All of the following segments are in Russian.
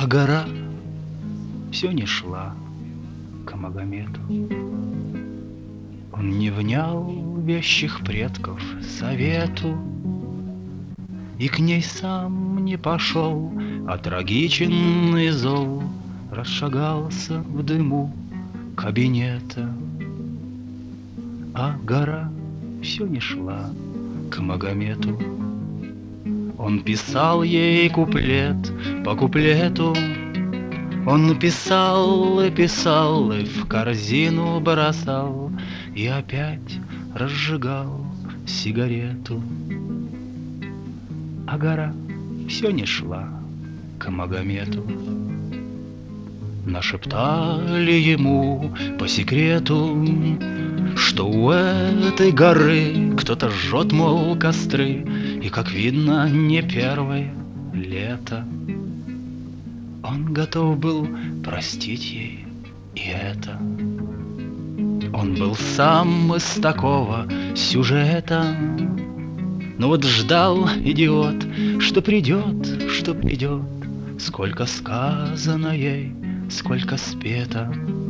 А гора все не шла к Магомету. Он не внял вещих предков совету и к ней сам не пошел, а трагичный зол расшагался в дыму кабинета. А гора все не шла к Магомету. Он писал ей куплет по куплету, он писал и писал, и в корзину бросал, и опять разжигал сигарету. А гора все не шла к Магомету. Нашептали ему по секрету, что у этой горы кто-то жжет, мол, костры, и, как видно, не первое лето. Он готов был простить ей и это. Он был сам из такого сюжета. Но вот ждал идиот, что придет, что придет, сколько сказано ей, сколько спето.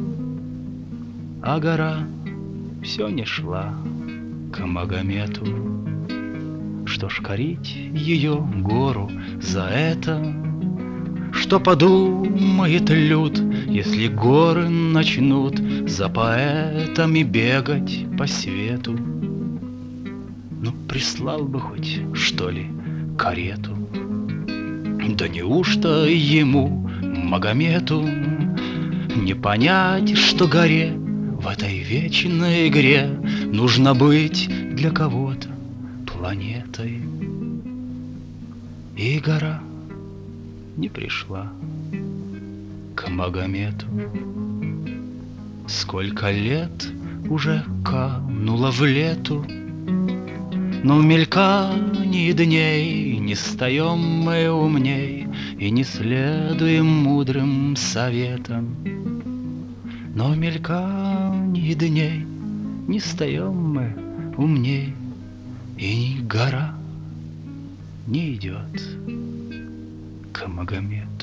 А гора все не шла к Магомету. Что ж корить ее гору за это? Что подумает люд, если горы начнут за поэтами бегать по свету? Ну, прислал бы хоть, что ли, карету. Да неужто ему, Магомету, не понять, что горе в этой вечной игре нужно быть для кого-то планетой? И гора не пришла к Магомету. Сколько лет уже кануло в лету, но в мелькании дней не стаем мы умней и не следуем мудрым советам. Но в мелькании дней не стаем мы умней, и гора не идет к Магомету.